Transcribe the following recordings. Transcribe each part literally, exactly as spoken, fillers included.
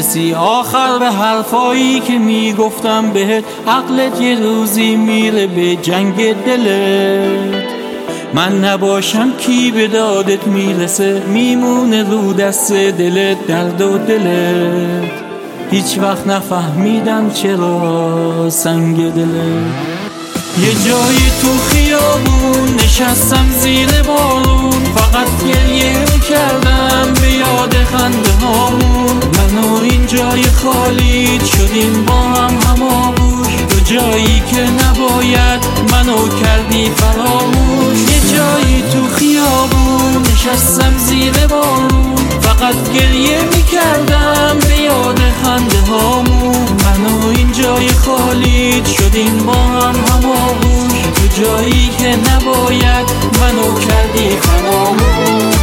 میرسی آخر به حرفایی که میگفتم بهت. عقلت یه روزی میره به جنگ دلت. من نباشم کی به دادت میرسه، میمونه رو دست دلت درد و دلت. هیچ وقت نفهمیدم چرا سنگ دلت. یه جایی تو خیابون نشستم زیر بارون، فقط گریه میکردم به یاد خنده هامون. من و این جای خالی شدیم با هم هماغوش، تو جایی که نباید منو کردی فراموش. یه جایی تو خیابون نشستم زیر بارون، فقط گریه میکردم به یاد خنده هامون. من و این جای خالی شدیم با هم هماغوش، تو جایی که نباید منو کردی فراموش.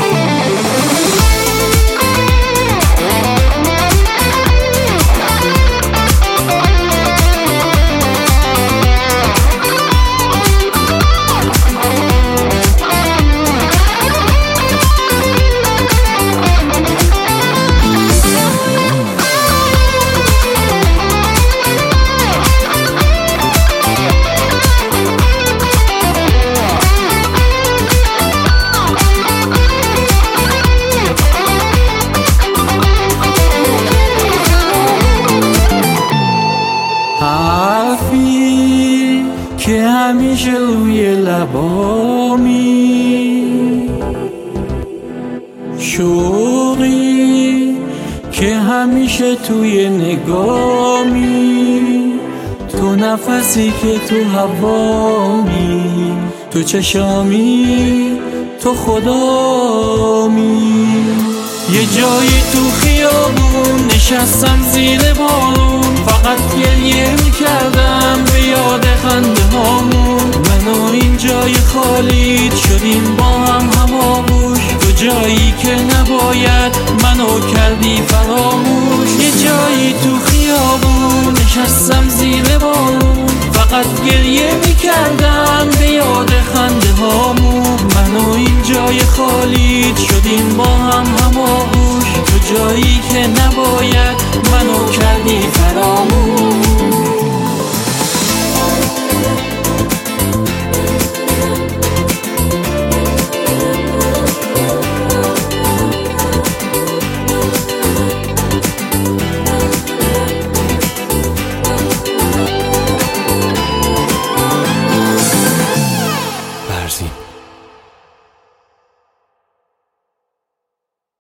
حرفی که همیشه روی لبامی، شوقی که همیشه توی نگامی، تو نفسی که تو هوامی، تو چشامی، تو خدامی. یه جایی تو خیابون نشستم زیر بارون، فقط گریه میکردم به یاد خنده هامون. من و این جای خالی شدیم با هم هماغوش، تو جایی که نباید منو کردی فراموش. یه جایی تو خیابون نشستم زیر بارون، فقط گریه میکردم به یاد خنده هامون. من و این جای خالی شدیم با هم هماغوش، تو جایی که نباید منو کردی فراموش.